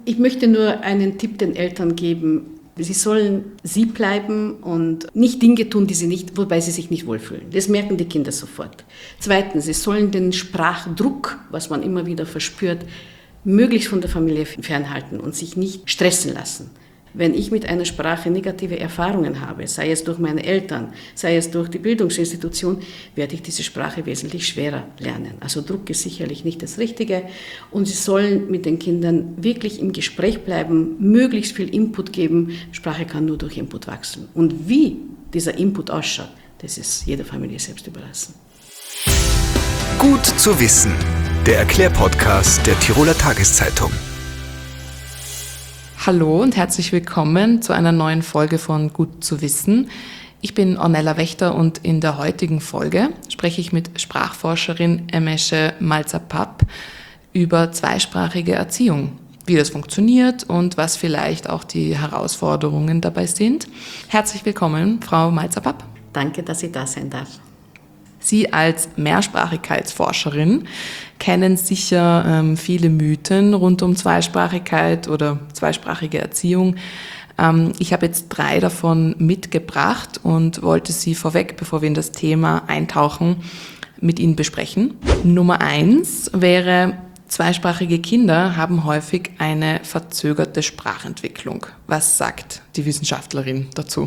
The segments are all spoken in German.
Ich möchte nur einen Tipp den Eltern geben. Sie sollen sie bleiben und nicht Dinge tun, wobei sie sich nicht wohlfühlen. Das merken die Kinder sofort. Zweitens, sie sollen den Sprachdruck, was man immer wieder verspürt, möglichst von der Familie fernhalten und sich nicht stressen lassen. Wenn ich mit einer Sprache negative Erfahrungen habe, sei es durch meine Eltern, sei es durch die Bildungsinstitution, werde ich diese Sprache wesentlich schwerer lernen. Also Druck ist sicherlich nicht das Richtige und Sie sollen mit den Kindern wirklich im Gespräch bleiben, möglichst viel Input geben. Sprache kann nur durch Input wachsen. Und wie dieser Input ausschaut, das ist jeder Familie selbst überlassen. Gut zu wissen, der Erklärpodcast der Tiroler Tageszeitung. Hallo und herzlich willkommen zu einer neuen Folge von Gut zu wissen. Ich bin Ornella Wächter und in der heutigen Folge spreche ich mit Sprachforscherin Emesche Malzer-Papp über zweisprachige Erziehung, wie das funktioniert und was vielleicht auch die Herausforderungen dabei sind. Herzlich willkommen, Frau Malzer-Papp. Danke, dass ich da sein darf. Sie als Mehrsprachigkeitsforscherin kennen sicher viele Mythen rund um Zweisprachigkeit oder zweisprachige Erziehung. Ich habe jetzt 3 davon mitgebracht und wollte sie vorweg, bevor wir in das Thema eintauchen, mit Ihnen besprechen. Nummer 1 wäre, zweisprachige Kinder haben häufig eine verzögerte Sprachentwicklung. Was sagt die Wissenschaftlerin dazu?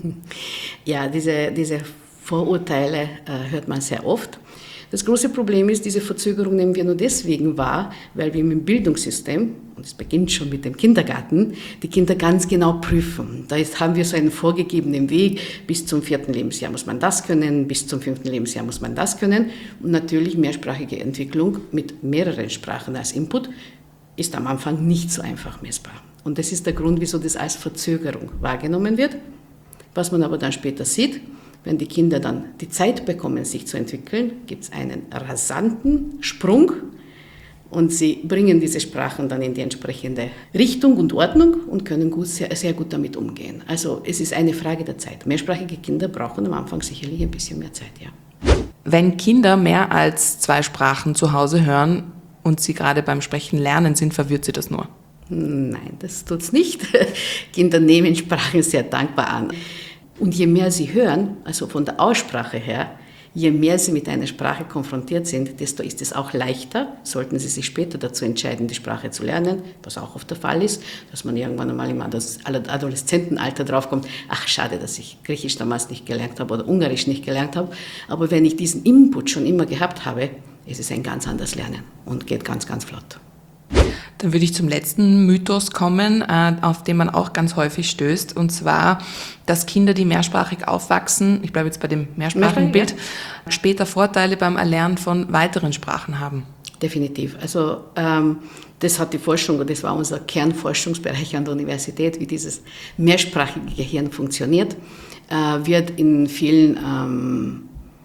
Ja, diese Vorurteile hört man sehr oft. Das große Problem ist, diese Verzögerung nehmen wir nur deswegen wahr, weil wir im Bildungssystem, und es beginnt schon mit dem Kindergarten, die Kinder ganz genau prüfen. Da haben wir so einen vorgegebenen Weg, bis zum 4. Lebensjahr muss man das können, bis zum 5. Lebensjahr muss man das können. Und natürlich mehrsprachige Entwicklung mit mehreren Sprachen als Input ist am Anfang nicht so einfach messbar. Und das ist der Grund, wieso das als Verzögerung wahrgenommen wird. Was man aber dann später sieht, wenn die Kinder dann die Zeit bekommen, sich zu entwickeln, gibt es einen rasanten Sprung und sie bringen diese Sprachen dann in die entsprechende Richtung und Ordnung und können sehr, sehr gut damit umgehen. Also es ist eine Frage der Zeit. Mehrsprachige Kinder brauchen am Anfang sicherlich ein bisschen mehr Zeit, ja. Wenn Kinder mehr als 2 Sprachen zu Hause hören und sie gerade beim Sprechen lernen sind, verwirrt sie das nur? Nein, das tut's nicht. Kinder nehmen Sprachen sehr dankbar an. Und je mehr sie hören, also von der Aussprache her, je mehr sie mit einer Sprache konfrontiert sind, desto ist es auch leichter, sollten sie sich später dazu entscheiden, die Sprache zu lernen, was auch oft der Fall ist, dass man irgendwann einmal im Adoleszentenalter draufkommt, ach schade, dass ich Griechisch damals nicht gelernt habe oder Ungarisch nicht gelernt habe, aber wenn ich diesen Input schon immer gehabt habe, ist es ein ganz anderes Lernen und geht ganz, ganz flott. Dann würde ich zum letzten Mythos kommen, auf den man auch ganz häufig stößt, und zwar, dass Kinder, die mehrsprachig aufwachsen, ich bleibe jetzt bei dem mehrsprachigen Bild, später Vorteile beim Erlernen von weiteren Sprachen haben. Definitiv. Also das hat die Forschung, und das war unser Kernforschungsbereich an der Universität, wie dieses mehrsprachige Gehirn funktioniert, wird in vielen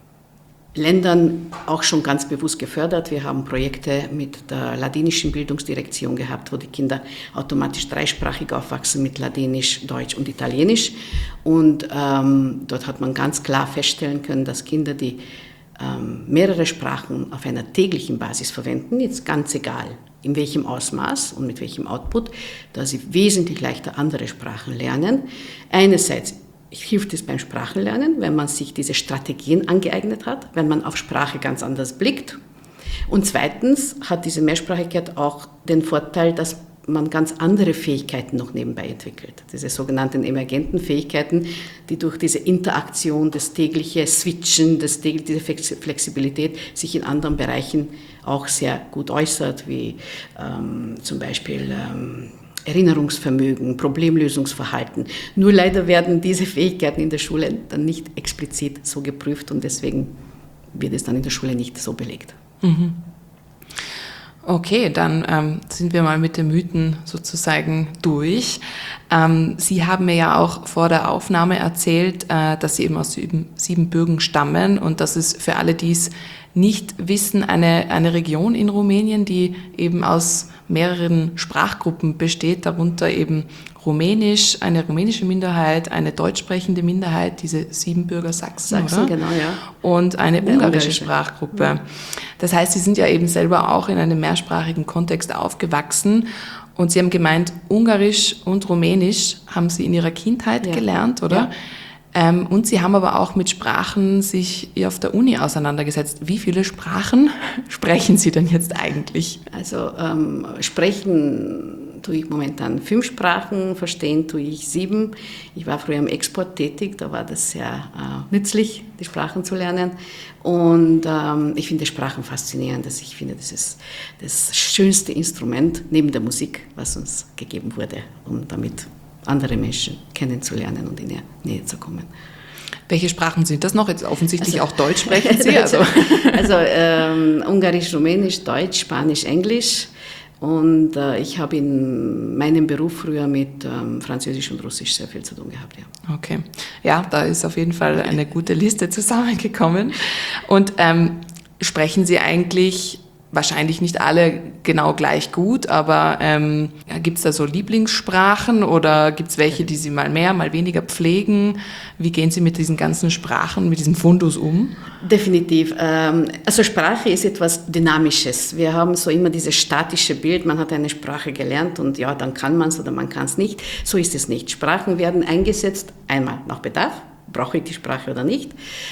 Ländern auch schon ganz bewusst gefördert. Wir haben Projekte mit der ladinischen Bildungsdirektion gehabt, wo die Kinder automatisch dreisprachig aufwachsen mit Ladinisch, Deutsch und Italienisch. Und dort hat man ganz klar feststellen können, dass Kinder, die mehrere Sprachen auf einer täglichen Basis verwenden, jetzt ganz egal in welchem Ausmaß und mit welchem Output, da sie wesentlich leichter andere Sprachen lernen. Einerseits hilft es beim Sprachenlernen, wenn man sich diese Strategien angeeignet hat, wenn man auf Sprache ganz anders blickt. Und zweitens hat diese Mehrsprachigkeit auch den Vorteil, dass man ganz andere Fähigkeiten noch nebenbei entwickelt. Diese sogenannten emergenten Fähigkeiten, die durch diese Interaktion, das tägliche Switchen, diese Flexibilität sich in anderen Bereichen auch sehr gut äußert, wie zum Beispiel Erinnerungsvermögen, Problemlösungsverhalten. Nur leider werden diese Fähigkeiten in der Schule dann nicht explizit so geprüft und deswegen wird es dann in der Schule nicht so belegt. Mhm. Okay, dann sind wir mal mit den Mythen sozusagen durch. Sie haben mir ja auch vor der Aufnahme erzählt, dass Sie eben aus Siebenbürgen stammen und dass es für alle, die es nicht wissen, eine Region in Rumänien, die eben aus mehreren Sprachgruppen besteht, darunter eben Rumänisch, eine rumänische Minderheit, eine deutschsprechende Minderheit, diese Siebenbürger Sachsen, oder? Genau, ja. Und eine ungarische Sprachgruppe. Das heißt, Sie sind ja eben selber auch in einem mehrsprachigen Kontext aufgewachsen Und Sie haben gemeint, Ungarisch und Rumänisch haben Sie in Ihrer Kindheit gelernt, oder? Ja. Und Sie haben aber auch mit Sprachen sich auf der Uni auseinandergesetzt. Wie viele Sprachen sprechen Sie denn jetzt eigentlich? Also sprechen tue ich momentan 5 Sprachen, verstehen tue ich 7. Ich war früher im Export tätig, da war das sehr nützlich, die Sprachen zu lernen. Und ich finde Sprachen faszinierend. Also ich finde, das ist das schönste Instrument neben der Musik, was uns gegeben wurde, um damit andere Menschen kennenzulernen und in ihre Nähe zu kommen. Welche Sprachen sind das noch? Jetzt offensichtlich auch Deutsch sprechen Sie. Ungarisch, Rumänisch, Deutsch, Spanisch, Englisch. Und ich habe in meinem Beruf früher mit Französisch und Russisch sehr viel zu tun gehabt. Ja. Okay, ja, da ist auf jeden Fall eine gute Liste zusammengekommen. Und sprechen Sie eigentlich, wahrscheinlich nicht alle genau gleich gut, aber gibt es da so Lieblingssprachen oder gibt es welche, die Sie mal mehr, mal weniger pflegen? Wie gehen Sie mit diesen ganzen Sprachen, mit diesem Fundus um? Definitiv. Also Sprache ist etwas Dynamisches. Wir haben so immer dieses statische Bild, man hat eine Sprache gelernt und ja, dann kann man es oder man kann es nicht. So ist es nicht. Sprachen werden eingesetzt, einmal nach Bedarf. Brauche ich die Sprache oder nicht?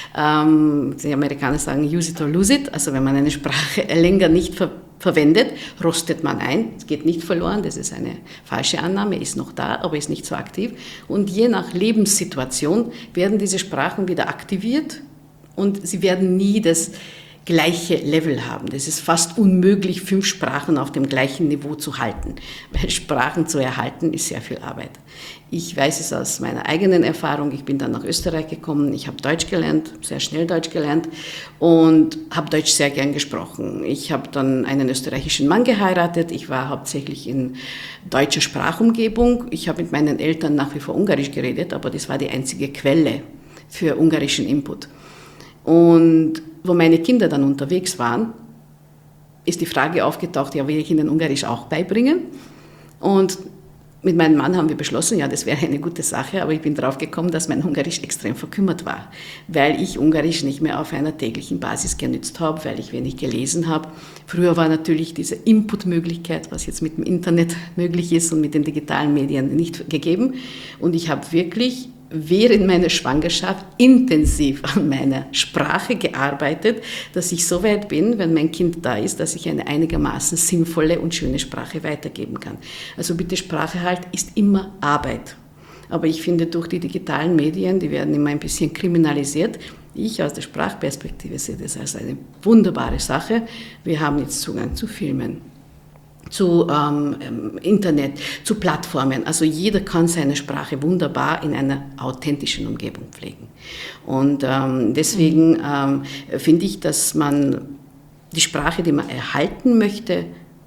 Die Amerikaner sagen use it or lose it. Also wenn man eine Sprache länger nicht verwendet, rostet man ein. Es geht nicht verloren, das ist eine falsche Annahme, ist noch da, aber ist nicht so aktiv. Und je nach Lebenssituation werden diese Sprachen wieder aktiviert und sie werden nie das gleiche Level haben. Das ist fast unmöglich, 5 Sprachen auf dem gleichen Niveau zu halten, weil Sprachen zu erhalten ist sehr viel Arbeit. Ich weiß es aus meiner eigenen Erfahrung. Ich bin dann nach Österreich gekommen. Ich habe Deutsch gelernt, sehr schnell Deutsch gelernt und habe Deutsch sehr gern gesprochen. Ich habe dann einen österreichischen Mann geheiratet. Ich war hauptsächlich in deutscher Sprachumgebung. Ich habe mit meinen Eltern nach wie vor Ungarisch geredet, aber das war die einzige Quelle für ungarischen Input. Und wo meine Kinder dann unterwegs waren, ist die Frage aufgetaucht, ja, will ich ihnen Ungarisch auch beibringen? Und mit meinem Mann haben wir beschlossen, ja, das wäre eine gute Sache, aber ich bin drauf gekommen, dass mein Ungarisch extrem verkümmert war, weil ich Ungarisch nicht mehr auf einer täglichen Basis genützt habe, weil ich wenig gelesen habe. Früher war natürlich diese Inputmöglichkeit, was jetzt mit dem Internet möglich ist und mit den digitalen Medien nicht gegeben. Und ich habe wirklich während meiner Schwangerschaft intensiv an meiner Sprache gearbeitet, dass ich so weit bin, wenn mein Kind da ist, dass ich eine einigermaßen sinnvolle und schöne Sprache weitergeben kann. Also bitte, Sprache halt ist immer Arbeit. Aber ich finde, durch die digitalen Medien, die werden immer ein bisschen kriminalisiert. Ich aus der Sprachperspektive sehe das als eine wunderbare Sache. Wir haben jetzt Zugang zu Filmen, zu Internet, zu Plattformen. Also jeder kann seine Sprache wunderbar in einer authentischen Umgebung pflegen. Und deswegen finde ich, dass man die Sprache, die man erhalten möchte,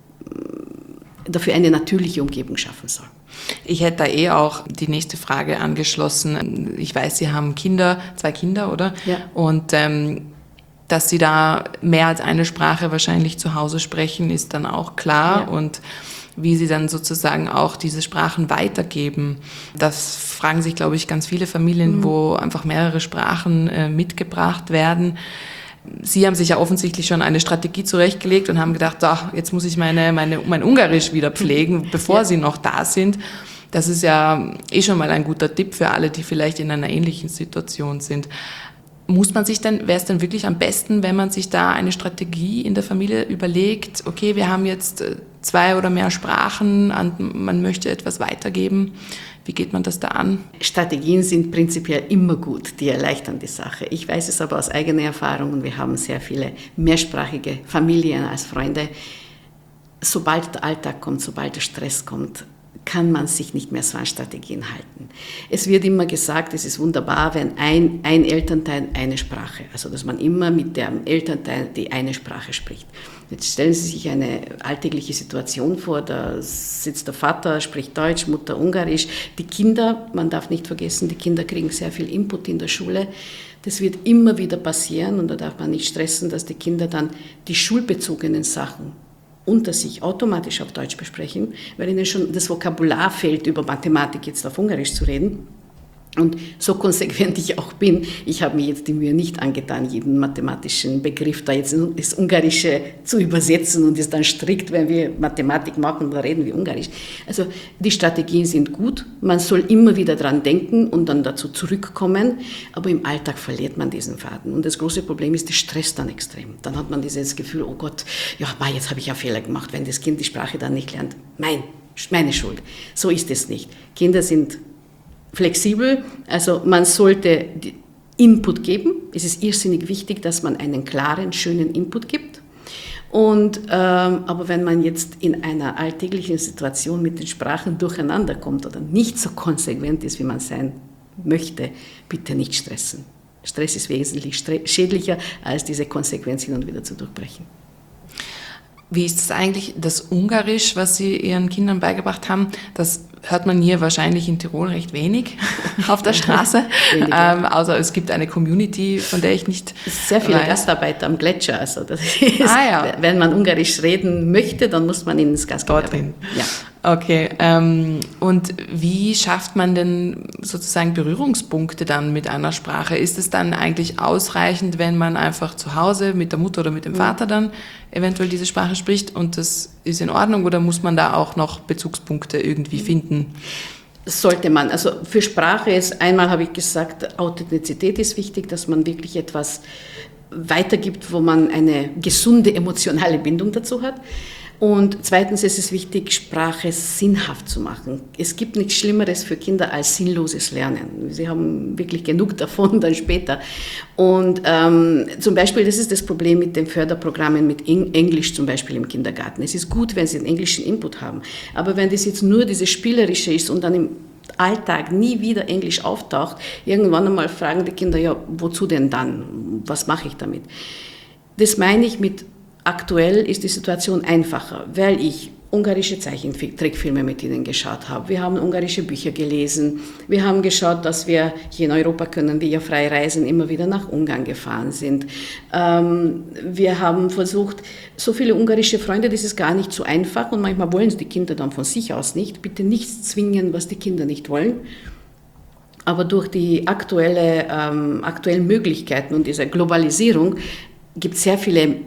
dafür eine natürliche Umgebung schaffen soll. Ich hätte da auch die nächste Frage angeschlossen. Ich weiß, Sie haben Kinder, 2 Kinder, oder? Ja. Und dass Sie da mehr als eine Sprache wahrscheinlich zu Hause sprechen, ist dann auch klar. Ja. Und wie Sie dann sozusagen auch diese Sprachen weitergeben, das fragen sich, glaube ich, ganz viele Familien, wo einfach mehrere Sprachen mitgebracht werden. Sie haben sich ja offensichtlich schon eine Strategie zurechtgelegt und haben gedacht, ach, jetzt muss ich mein Ungarisch wieder pflegen, bevor Sie noch da sind. Das ist ja schon mal ein guter Tipp für alle, die vielleicht in einer ähnlichen Situation sind. Wäre es denn wirklich am besten, wenn man sich da eine Strategie in der Familie überlegt, okay, wir haben jetzt 2 oder mehr Sprachen, man möchte etwas weitergeben. Wie geht man das da an? Strategien sind prinzipiell immer gut, die erleichtern die Sache. Ich weiß es aber aus eigener Erfahrung und wir haben sehr viele mehrsprachige Familien als Freunde. Sobald der Alltag kommt, sobald der Stress kommt, kann man sich nicht mehr so an Strategien halten. Es wird immer gesagt, es ist wunderbar, wenn ein Elternteil eine Sprache, also dass man immer mit dem Elternteil die eine Sprache spricht. Jetzt stellen Sie sich eine alltägliche Situation vor, da sitzt der Vater, spricht Deutsch, Mutter Ungarisch. Die Kinder, man darf nicht vergessen, die Kinder kriegen sehr viel Input in der Schule. Das wird immer wieder passieren und da darf man nicht stressen, dass die Kinder dann die schulbezogenen Sachen unter sich automatisch auf Deutsch besprechen, weil ihnen schon das Vokabular fehlt, über Mathematik jetzt auf Ungarisch zu reden. Und so konsequent ich auch bin, ich habe mir jetzt die Mühe nicht angetan, jeden mathematischen Begriff da jetzt ins Ungarische zu übersetzen und ist dann strikt, wenn wir Mathematik machen, da reden wir Ungarisch. Also die Strategien sind gut, man soll immer wieder dran denken und dann dazu zurückkommen, aber im Alltag verliert man diesen Faden. Und das große Problem ist, der Stress dann extrem. Dann hat man dieses Gefühl, oh Gott, ja, jetzt habe ich ja Fehler gemacht, wenn das Kind die Sprache dann nicht lernt. Meine Schuld. So ist es nicht. Kinder sind flexibel, also man sollte Input geben. Es ist irrsinnig wichtig, dass man einen klaren, schönen Input gibt. Aber wenn man jetzt in einer alltäglichen Situation mit den Sprachen durcheinander kommt oder nicht so konsequent ist, wie man sein möchte, bitte nicht stressen. Stress ist wesentlich schädlicher, als diese Konsequenz hin und wieder zu durchbrechen. Wie ist es eigentlich, das Ungarisch, was Sie Ihren Kindern beigebracht haben, das hört man hier wahrscheinlich in Tirol recht wenig auf der Straße, außer es gibt eine Community, von der ich nicht sehr viele weiß. Gastarbeiter am Gletscher, also das ist, wenn man Ungarisch reden möchte, dann muss man ins Gastgewerbe. Ja. Okay, und wie schafft man denn sozusagen Berührungspunkte dann mit einer Sprache? Ist es dann eigentlich ausreichend, wenn man einfach zu Hause mit der Mutter oder mit dem Vater dann eventuell diese Sprache spricht und das ist in Ordnung, oder muss man da auch noch Bezugspunkte irgendwie finden? Sollte man. Also für Sprache ist, einmal habe ich gesagt, Authentizität ist wichtig, dass man wirklich etwas weitergibt, wo man eine gesunde emotionale Bindung dazu hat. Und zweitens ist es wichtig, Sprache sinnhaft zu machen. Es gibt nichts Schlimmeres für Kinder als sinnloses Lernen. Sie haben wirklich genug davon dann später. Und zum Beispiel, das ist das Problem mit den Förderprogrammen mit Englisch zum Beispiel im Kindergarten. Es ist gut, wenn sie einen englischen Input haben. Aber wenn das jetzt nur dieses Spielerische ist und dann im Alltag nie wieder Englisch auftaucht, irgendwann einmal fragen die Kinder, ja, wozu denn dann? Was mache ich damit? Das meine ich mit aktuell ist die Situation einfacher, weil ich ungarische Zeichentrickfilme mit ihnen geschaut habe. Wir haben ungarische Bücher gelesen. Wir haben geschaut, dass wir, hier in Europa können wir ja frei reisen, immer wieder nach Ungarn gefahren sind. Wir haben versucht, so viele ungarische Freunde, das ist gar nicht so einfach und manchmal wollen es die Kinder dann von sich aus nicht. Bitte nichts zwingen, was die Kinder nicht wollen. Aber durch die aktuellen Möglichkeiten und diese Globalisierung gibt es sehr viele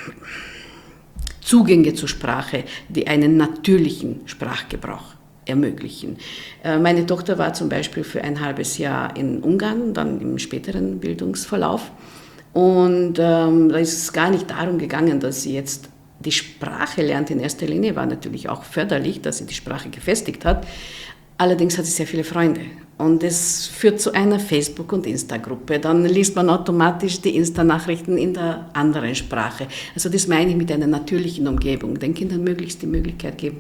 Zugänge zur Sprache, die einen natürlichen Sprachgebrauch ermöglichen. Meine Tochter war zum Beispiel für ein halbes Jahr in Ungarn, dann im späteren Bildungsverlauf. Und da ist es gar nicht darum gegangen, dass sie jetzt die Sprache lernt. In erster Linie war natürlich auch förderlich, dass sie die Sprache gefestigt hat. Allerdings hat sie sehr viele Freunde. Und es führt zu einer Facebook- und Insta-Gruppe. Dann liest man automatisch die Insta-Nachrichten in der anderen Sprache. Also das meine ich mit einer natürlichen Umgebung. Den Kindern möglichst die Möglichkeit geben,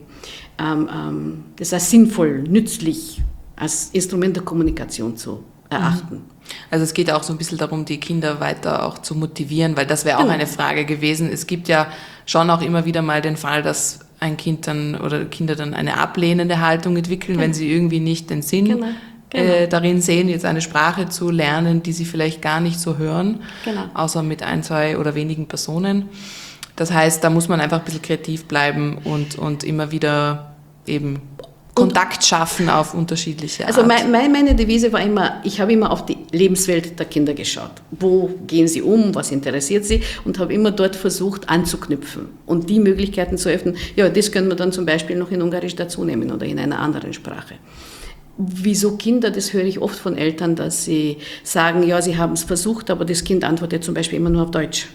das als sinnvoll, nützlich, als Instrument der Kommunikation zu erachten. Also es geht auch so ein bisschen darum, die Kinder weiter auch zu motivieren, weil das wäre auch eine Frage gewesen. Es gibt ja schon auch immer wieder mal den Fall, dass ein Kind dann oder Kinder dann eine ablehnende Haltung entwickeln, wenn sie irgendwie nicht den Sinn darin sehen, jetzt eine Sprache zu lernen, die sie vielleicht gar nicht so hören, außer mit ein, zwei oder wenigen Personen. Das heißt, da muss man einfach ein bisschen kreativ bleiben und immer wieder eben Kontakt schaffen auf unterschiedliche Art. Also meine Devise war immer, ich habe immer auf die Lebenswelt der Kinder geschaut. Wo gehen sie um, was interessiert sie, und habe immer dort versucht anzuknüpfen und die Möglichkeiten zu öffnen. Ja, das können wir dann zum Beispiel noch in Ungarisch dazu nehmen oder in einer anderen Sprache. Wieso Kinder, das höre ich oft von Eltern, dass sie sagen, ja, sie haben es versucht, aber das Kind antwortet zum Beispiel immer nur auf Deutsch.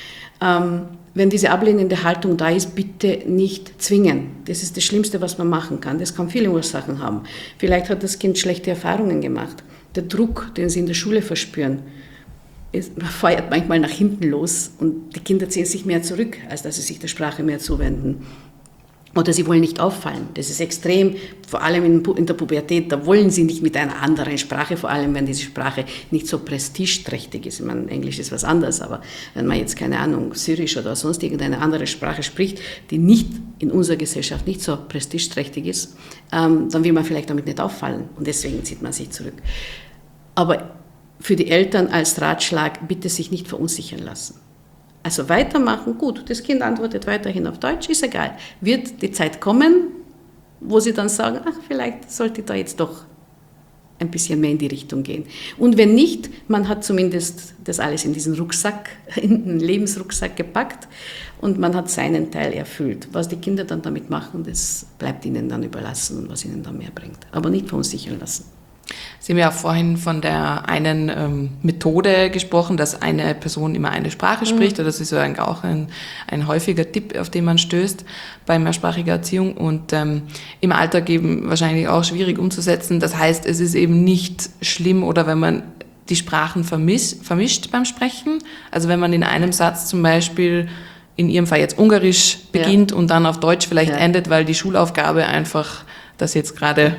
Wenn diese ablehnende Haltung da ist, bitte nicht zwingen. Das ist das Schlimmste, was man machen kann. Das kann viele Ursachen haben. Vielleicht hat das Kind schlechte Erfahrungen gemacht. Der Druck, den sie in der Schule verspüren, feuert manchmal nach hinten los und die Kinder ziehen sich mehr zurück, als dass sie sich der Sprache mehr zuwenden. Oder sie wollen nicht auffallen. Das ist extrem, vor allem in der Pubertät, da wollen sie nicht mit einer anderen Sprache, vor allem wenn diese Sprache nicht so prestigeträchtig ist. Ich meine, Englisch ist was anderes, aber wenn man jetzt, keine Ahnung, Syrisch oder sonst irgendeine andere Sprache spricht, die nicht in unserer Gesellschaft nicht so prestigeträchtig ist, dann will man vielleicht damit nicht auffallen und deswegen zieht man sich zurück. Aber für die Eltern als Ratschlag, bitte sich nicht verunsichern lassen. Also weitermachen, gut, das Kind antwortet weiterhin auf Deutsch, ist egal. Wird die Zeit kommen, wo sie dann sagen, ach, vielleicht sollte ich da jetzt doch ein bisschen mehr in die Richtung gehen. Und wenn nicht, man hat zumindest das alles in diesen Rucksack, in den Lebensrucksack gepackt und man hat seinen Teil erfüllt. Was die Kinder dann damit machen, das bleibt ihnen dann überlassen und was ihnen dann mehr bringt. Aber nicht verunsichern lassen. Sie haben ja auch vorhin von der einen Methode gesprochen, dass eine Person immer eine Sprache spricht. Oder das ist ja auch ein häufiger Tipp, auf den man stößt bei mehrsprachiger Erziehung. Und im Alltag eben wahrscheinlich auch schwierig umzusetzen. Das heißt, es ist eben nicht schlimm, oder wenn man die Sprachen vermischt beim Sprechen. Also wenn man in einem Satz zum Beispiel in Ihrem Fall jetzt Ungarisch beginnt und dann auf Deutsch vielleicht endet, weil die Schulaufgabe einfach das jetzt gerade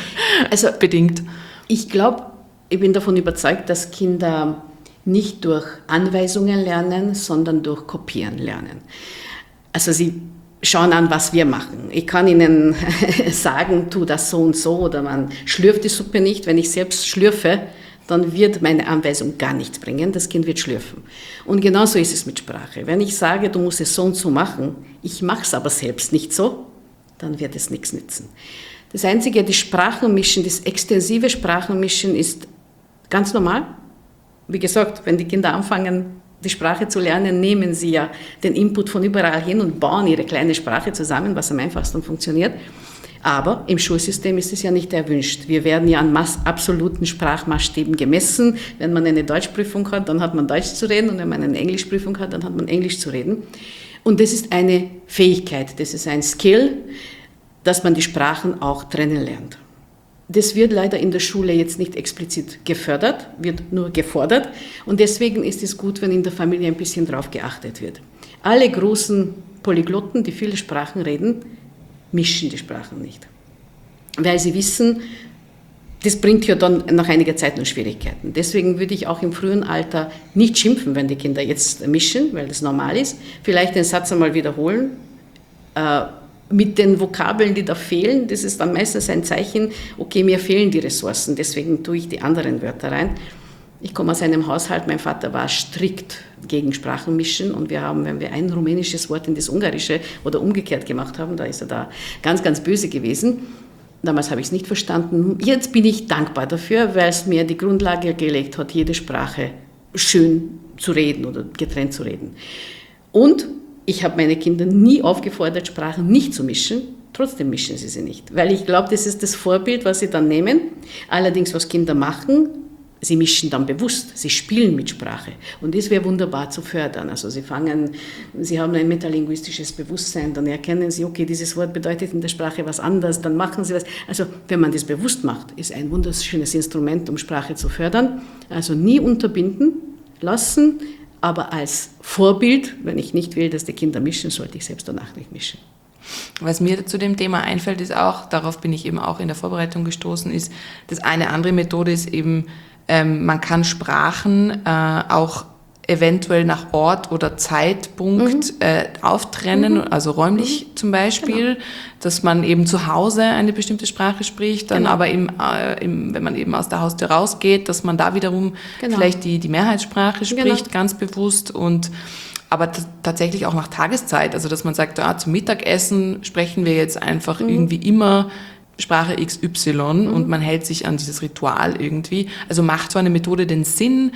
bedingt. Ich glaube, ich bin davon überzeugt, dass Kinder nicht durch Anweisungen lernen, sondern durch Kopieren lernen. Also sie schauen an, was wir machen. Ich kann ihnen sagen, tu das so und so, oder man schlürft die Suppe nicht. Wenn ich selbst schlürfe, dann wird meine Anweisung gar nichts bringen. Das Kind wird schlürfen. Und genauso ist es mit Sprache. Wenn ich sage, du musst es so und so machen, ich mache es aber selbst nicht so, dann wird es nichts nützen. Das Einzige, das Sprachenmischen, das extensive Sprachenmischen ist ganz normal. Wie gesagt, wenn die Kinder anfangen, die Sprache zu lernen, nehmen sie ja den Input von überall hin und bauen ihre kleine Sprache zusammen, was am einfachsten funktioniert. Aber im Schulsystem ist es ja nicht erwünscht. Wir werden ja an absoluten Sprachmaßstäben gemessen. Wenn man eine Deutschprüfung hat, dann hat man Deutsch zu reden, und wenn man eine Englischprüfung hat, dann hat man Englisch zu reden. Und das ist eine Fähigkeit, das ist ein Skill, dass man die Sprachen auch trennen lernt. Das wird leider in der Schule jetzt nicht explizit gefördert, wird nur gefordert. Und deswegen ist es gut, wenn in der Familie ein bisschen drauf geachtet wird. Alle großen Polyglotten, die viele Sprachen reden, mischen die Sprachen nicht. Weil sie wissen, das bringt ja dann nach einiger Zeit noch Schwierigkeiten. Deswegen würde ich auch im frühen Alter nicht schimpfen, wenn die Kinder jetzt mischen, weil das normal ist. Vielleicht den Satz einmal wiederholen, mit den Vokabeln, die da fehlen. Das ist dann meistens ein Zeichen, okay, mir fehlen die Ressourcen, deswegen tue ich die anderen Wörter rein. Ich komme aus einem Haushalt, mein Vater war strikt gegen Sprachenmischen, und wir haben, wenn wir ein rumänisches Wort in das Ungarische oder umgekehrt gemacht haben, da ist er da ganz, ganz böse gewesen. Damals habe ich es nicht verstanden. Jetzt bin ich dankbar dafür, weil es mir die Grundlage gelegt hat, jede Sprache schön zu reden oder getrennt zu reden. Und ich habe meine Kinder nie aufgefordert, Sprachen nicht zu mischen. Trotzdem mischen sie nicht. Weil ich glaube, das ist das Vorbild, was sie dann nehmen. Allerdings, was Kinder machen, sie mischen dann bewusst. Sie spielen mit Sprache. Und das wäre wunderbar zu fördern. Also sie haben ein metalinguistisches Bewusstsein. Dann erkennen sie, okay, dieses Wort bedeutet in der Sprache was anderes. Dann machen sie was. Also wenn man das bewusst macht, ist ein wunderschönes Instrument, um Sprache zu fördern. Also nie unterbinden lassen, aber als Vorbild, wenn ich nicht will, dass die Kinder mischen, sollte ich selbst danach nicht mischen. Was mir zu dem Thema einfällt, ist auch, darauf bin ich eben auch in der Vorbereitung gestoßen, ist, dass eine andere Methode ist eben, man kann Sprachen auch eventuell nach Ort oder Zeitpunkt auftrennen, also räumlich zum Beispiel, dass man eben zu Hause eine bestimmte Sprache spricht, dann aber eben, wenn man eben aus der Haustür rausgeht, dass man da wiederum vielleicht die Mehrheitssprache spricht, ganz bewusst, aber tatsächlich auch nach Tageszeit, also dass man sagt, zum Mittagessen sprechen wir jetzt einfach irgendwie immer Sprache XY und man hält sich an dieses Ritual irgendwie. Also macht so eine Methode den Sinn?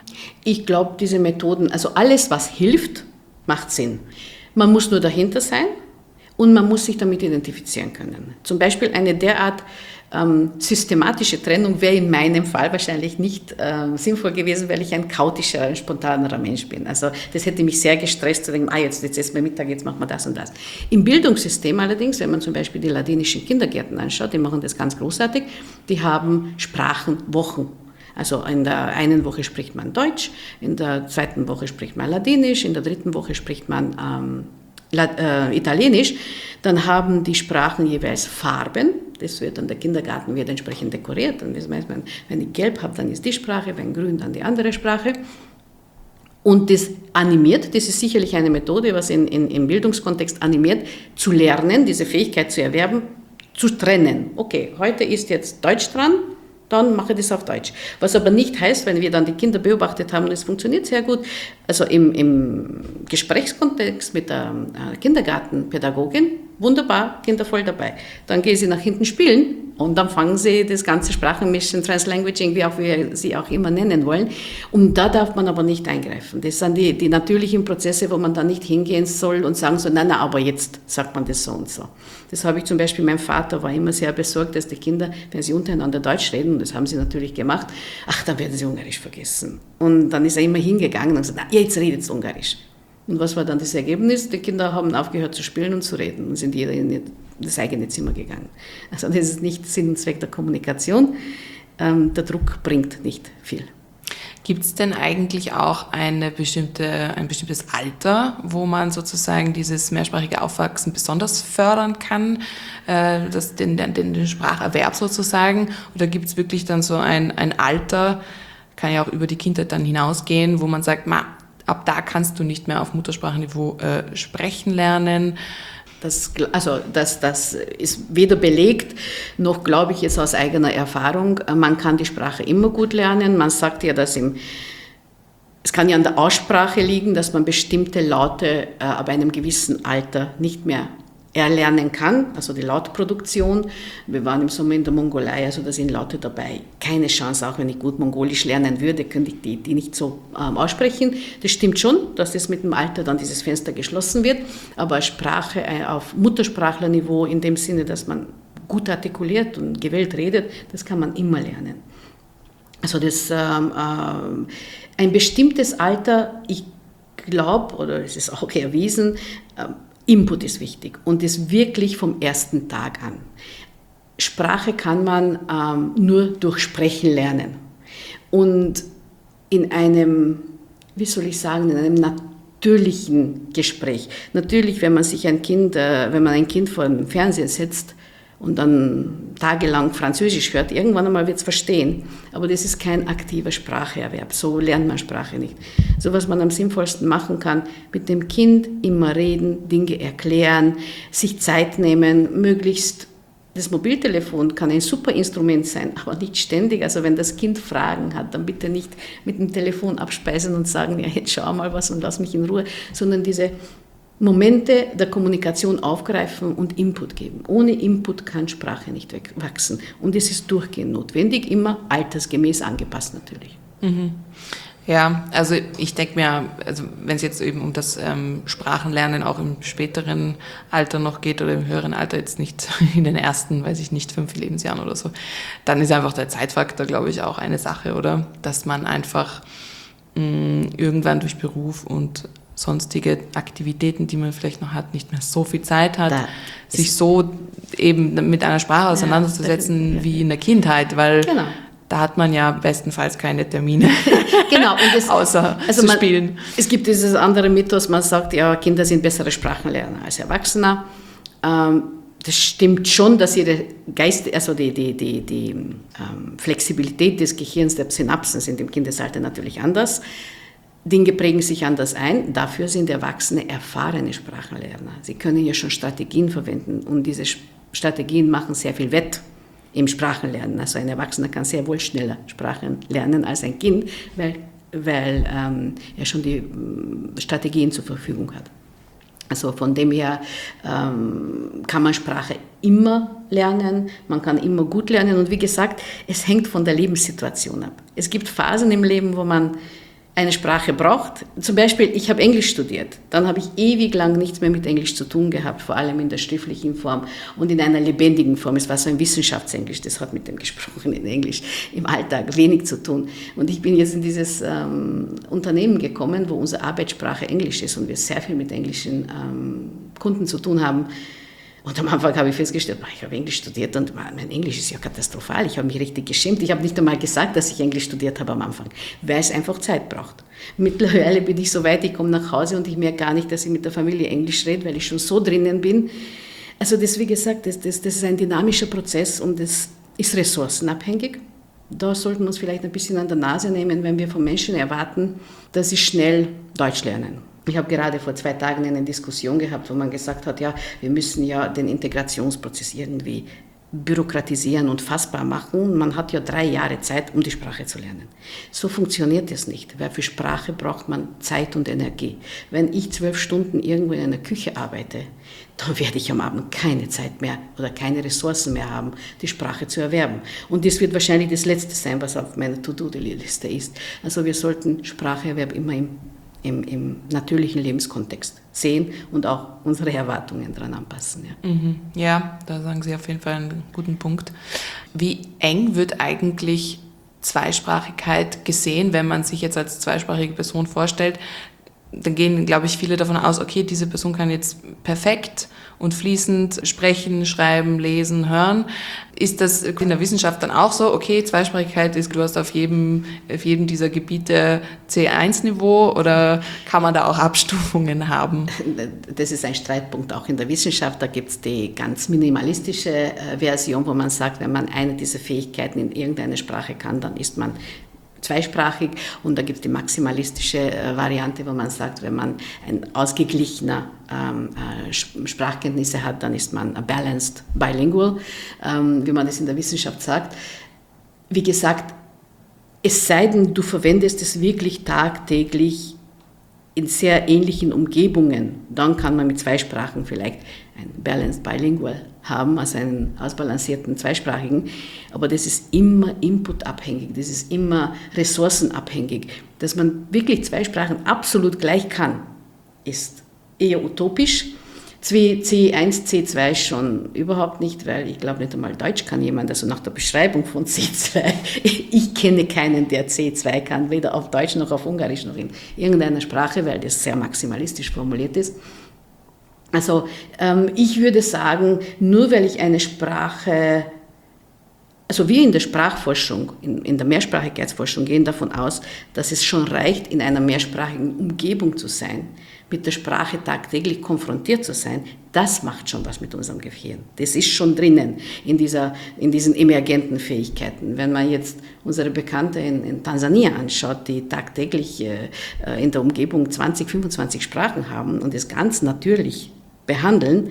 Ich glaube, diese Methoden, also alles, was hilft, macht Sinn. Man muss nur dahinter sein und man muss sich damit identifizieren können. Zum Beispiel eine derart systematische Trennung wäre in meinem Fall wahrscheinlich nicht sinnvoll gewesen, weil ich ein chaotischer, ein spontanerer Mensch bin. Also das hätte mich sehr gestresst, zu denken, jetzt essen wir Mittag, jetzt machen wir das und das. Im Bildungssystem allerdings, wenn man zum Beispiel die ladinischen Kindergärten anschaut, die machen das ganz großartig, die haben Sprachenwochen. Also in der einen Woche spricht man Deutsch, in der zweiten Woche spricht man Ladinisch, in der dritten Woche spricht man Italienisch. Dann haben die Sprachen jeweils Farben. Das wird dann, der Kindergarten wird entsprechend dekoriert. Dann weiß man, wenn ich gelb habe, dann ist die Sprache, wenn grün, dann die andere Sprache. Und das animiert, das ist sicherlich eine Methode, was im Bildungskontext animiert, zu lernen, diese Fähigkeit zu erwerben, zu trennen. Okay, heute ist jetzt Deutsch dran, dann mache ich das auf Deutsch. Was aber nicht heißt, wenn wir dann die Kinder beobachtet haben, und es funktioniert sehr gut, also im Gesprächskontext mit der Kindergartenpädagogin, wunderbar, Kinder voll dabei. Dann gehen sie nach hinten spielen, und dann fangen sie das ganze Sprachenmischen, Translanguaging, wie wir sie auch immer nennen wollen. Und da darf man aber nicht eingreifen. Das sind die natürlichen Prozesse, wo man dann nicht hingehen soll und sagen so, nein, aber jetzt sagt man das so und so. Das habe ich zum Beispiel, mein Vater war immer sehr besorgt, dass die Kinder, wenn sie untereinander Deutsch reden, und das haben sie natürlich gemacht, dann werden sie Ungarisch vergessen. Und dann ist er immer hingegangen und gesagt, jetzt redet Ungarisch. Und was war dann das Ergebnis? Die Kinder haben aufgehört zu spielen und zu reden und sind jeder in das eigene Zimmer gegangen. Also das ist nicht Sinn und Zweck der Kommunikation. Der Druck bringt nicht viel. Gibt es denn eigentlich auch ein bestimmtes Alter, wo man sozusagen dieses mehrsprachige Aufwachsen besonders fördern kann, den Spracherwerb sozusagen? Oder gibt es wirklich dann so ein Alter, kann ja auch über die Kindheit dann hinausgehen, wo man sagt, ab da kannst du nicht mehr auf Muttersprachenniveau sprechen lernen? Das ist weder belegt, noch glaube ich jetzt aus eigener Erfahrung. Man kann die Sprache immer gut lernen. Man sagt ja, dass es kann ja an der Aussprache liegen, dass man bestimmte Laute ab einem gewissen Alter nicht mehr erlernen kann, also die Lautproduktion. Wir waren im Sommer in der Mongolei, also da sind Laute dabei. Keine Chance, auch wenn ich gut Mongolisch lernen würde, könnte ich die nicht so aussprechen. Das stimmt schon, dass das mit dem Alter dann dieses Fenster geschlossen wird, aber Sprache auf Muttersprachlerniveau, in dem Sinne, dass man gut artikuliert und gewählt redet, das kann man immer lernen. Also ein bestimmtes Alter, ich glaube, oder es ist auch erwiesen, Input ist wichtig und das wirklich vom ersten Tag an. Sprache kann man nur durch Sprechen lernen. Und in einem, in einem natürlichen Gespräch. Natürlich, wenn man ein Kind vor dem Fernseher setzt und dann tagelang Französisch hört, irgendwann einmal wird es verstehen. Aber das ist kein aktiver Spracherwerb. So lernt man Sprache nicht. So, was man am sinnvollsten machen kann, mit dem Kind immer reden, Dinge erklären, sich Zeit nehmen, möglichst. Das Mobiltelefon kann ein super Instrument sein, aber nicht ständig. Also wenn das Kind Fragen hat, dann bitte nicht mit dem Telefon abspeisen und sagen, ja, jetzt schau mal was und lass mich in Ruhe, sondern diese Momente der Kommunikation aufgreifen und Input geben. Ohne Input kann Sprache nicht wachsen. Und es ist durchgehend notwendig, immer altersgemäß angepasst natürlich. Mhm. Ja, also ich denke mir, also wenn es jetzt eben um das Sprachenlernen auch im späteren Alter noch geht oder im höheren Alter, jetzt nicht in den ersten, 5 Lebensjahren oder so, dann ist einfach der Zeitfaktor, glaube ich, auch eine Sache, oder? Dass man einfach irgendwann durch Beruf und sonstige Aktivitäten, die man vielleicht noch hat, nicht mehr so viel Zeit hat, sich so eben mit einer Sprache auseinanderzusetzen wie in der Kindheit, weil da hat man ja bestenfalls keine Termine, außer zu spielen. Es gibt dieses andere Mythos, man sagt, ja, Kinder sind bessere Sprachenlerner als Erwachsene. Das stimmt schon, dass ihre die Flexibilität des Gehirns, der Synapsen sind im Kindesalter natürlich anders. Dinge prägen sich anders ein, dafür sind Erwachsene erfahrene Sprachenlerner. Sie können ja schon Strategien verwenden und diese Strategien machen sehr viel wett im Sprachenlernen. Also ein Erwachsener kann sehr wohl schneller Sprachen lernen als ein Kind, weil er schon die Strategien zur Verfügung hat. Also von dem her kann man Sprache immer lernen, man kann immer gut lernen und wie gesagt, es hängt von der Lebenssituation ab. Es gibt Phasen im Leben, wo man eine Sprache braucht. Zum Beispiel, ich habe Englisch studiert. Dann habe ich ewig lang nichts mehr mit Englisch zu tun gehabt, vor allem in der schriftlichen Form und in einer lebendigen Form. Es war so ein Wissenschaftsenglisch, das hat mit dem gesprochenen Englisch im Alltag wenig zu tun. Und ich bin jetzt in dieses Unternehmen gekommen, wo unsere Arbeitssprache Englisch ist und wir sehr viel mit englischen Kunden zu tun haben. Und am Anfang habe ich festgestellt, ich habe Englisch studiert und mein Englisch ist ja katastrophal. Ich habe mich richtig geschämt. Ich habe nicht einmal gesagt, dass ich Englisch studiert habe am Anfang, weil es einfach Zeit braucht. Mittlerweile bin ich so weit, ich komme nach Hause und ich merke gar nicht, dass ich mit der Familie Englisch rede, weil ich schon so drinnen bin. Also das, wie gesagt, das ist ein dynamischer Prozess und das ist ressourcenabhängig. Da sollten wir uns vielleicht ein bisschen an der Nase nehmen, wenn wir von Menschen erwarten, dass sie schnell Deutsch lernen. Ich habe gerade vor 2 Tagen eine Diskussion gehabt, wo man gesagt hat, ja, wir müssen ja den Integrationsprozess irgendwie bürokratisieren und fassbar machen. Man hat ja 3 Jahre Zeit, um die Sprache zu lernen. So funktioniert es nicht, weil für Sprache braucht man Zeit und Energie. Wenn ich 12 Stunden irgendwo in einer Küche arbeite, dann werde ich am Abend keine Zeit mehr oder keine Ressourcen mehr haben, die Sprache zu erwerben. Und das wird wahrscheinlich das Letzte sein, was auf meiner To-Do-Liste ist. Also wir sollten Spracherwerb immer im natürlichen Lebenskontext sehen und auch unsere Erwartungen daran anpassen. Ja. Ja, da sagen Sie auf jeden Fall einen guten Punkt. Wie eng wird eigentlich Zweisprachigkeit gesehen, wenn man sich jetzt als zweisprachige Person vorstellt? Dann gehen, glaube ich, viele davon aus, okay, diese Person kann jetzt perfekt und fließend sprechen, schreiben, lesen, hören. Ist das in der Wissenschaft dann auch so, okay, Zweisprachigkeit ist, du hast auf jedem dieser Gebiete C1-Niveau oder kann man da auch Abstufungen haben? Das ist ein Streitpunkt auch in der Wissenschaft. Da gibt es die ganz minimalistische Version, wo man sagt, wenn man eine dieser Fähigkeiten in irgendeiner Sprache kann, dann ist man zweisprachig, und da gibt es die maximalistische Variante, wo man sagt, wenn man ein ausgeglichener Sprachkenntnisse hat, dann ist man balanced bilingual, wie man das in der Wissenschaft sagt. Wie gesagt, es sei denn, du verwendest es wirklich tagtäglich in sehr ähnlichen Umgebungen, dann kann man mit 2 Sprachen vielleicht ein balanced bilingual haben, also einen ausbalancierten zweisprachigen, aber das ist immer inputabhängig, das ist immer ressourcenabhängig. Dass man wirklich 2 Sprachen absolut gleich kann, ist eher utopisch. C1, C2 schon überhaupt nicht, weil ich glaube nicht einmal Deutsch kann jemand, also nach der Beschreibung von C2. Ich kenne keinen, der C2 kann, weder auf Deutsch noch auf Ungarisch noch in irgendeiner Sprache, weil das sehr maximalistisch formuliert ist. Also ich würde sagen, nur weil ich eine Sprache, also wir in der Sprachforschung, in der Mehrsprachigkeitsforschung gehen davon aus, dass es schon reicht, in einer mehrsprachigen Umgebung zu sein, mit der Sprache tagtäglich konfrontiert zu sein. Das macht schon was mit unserem Gehirn. Das ist schon drinnen in diesen emergenten Fähigkeiten. Wenn man jetzt unsere Bekannte in Tansania anschaut, die tagtäglich in der Umgebung 20, 25 Sprachen haben und es ganz natürlich behandeln,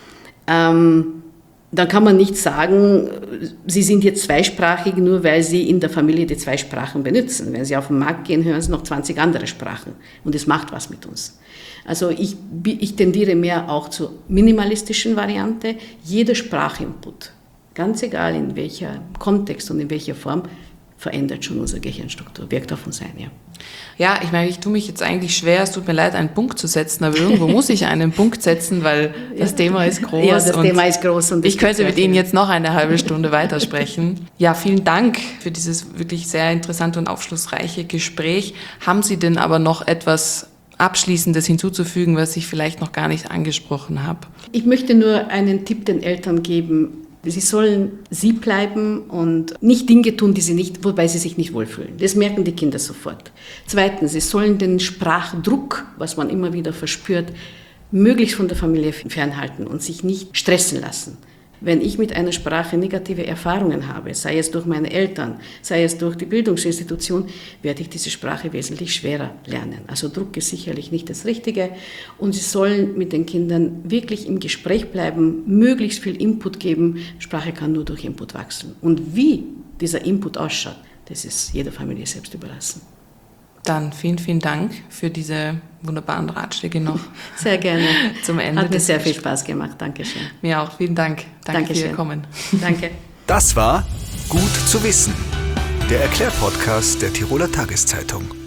dann kann man nicht sagen, sie sind jetzt zweisprachig, nur weil sie in der Familie die 2 Sprachen benutzen. Wenn sie auf den Markt gehen, hören sie noch 20 andere Sprachen. Und es macht was mit uns. Also ich tendiere mehr auch zur minimalistischen Variante. Jeder Sprachinput, ganz egal in welcher Kontext und in welcher Form, verändert schon unsere Gehirnstruktur, wirkt auf uns ein, ja. Ja, ich meine, ich tue mich jetzt eigentlich schwer, es tut mir leid, einen Punkt zu setzen, aber irgendwo muss ich einen Punkt setzen, weil das Thema ist groß. Ja, das Thema ist groß. Und ich könnte mit Ihnen jetzt noch eine halbe Stunde weitersprechen. Ja, vielen Dank für dieses wirklich sehr interessante und aufschlussreiche Gespräch. Haben Sie denn aber noch etwas Abschließendes hinzuzufügen, was ich vielleicht noch gar nicht angesprochen habe? Ich möchte nur einen Tipp den Eltern geben. Sie sollen sie bleiben und nicht Dinge tun, wobei sie sich nicht wohlfühlen. Das merken die Kinder sofort. Zweitens, sie sollen den Sprachdruck, was man immer wieder verspürt, möglichst von der Familie fernhalten und sich nicht stressen lassen. Wenn ich mit einer Sprache negative Erfahrungen habe, sei es durch meine Eltern, sei es durch die Bildungsinstitution, werde ich diese Sprache wesentlich schwerer lernen. Also Druck ist sicherlich nicht das Richtige. Und Sie sollen mit den Kindern wirklich im Gespräch bleiben, möglichst viel Input geben. Sprache kann nur durch Input wachsen. Und wie dieser Input ausschaut, das ist jeder Familie selbst überlassen. Dann vielen, vielen Dank für diese wunderbaren Ratschläge noch. Sehr gerne. Zum Ende. Hat mir sehr viel Spaß gemacht. Dankeschön. Mir auch. Vielen Dank. Danke für Ihr Kommen. Danke. Das war Gut zu wissen, der Erklärpodcast der Tiroler Tageszeitung.